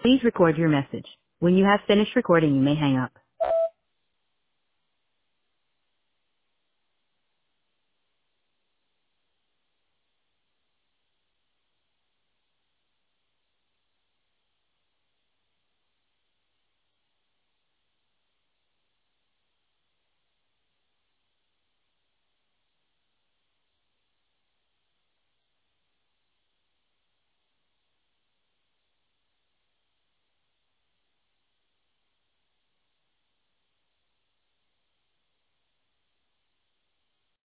Please record your message. When you have finished recording, you may hang up.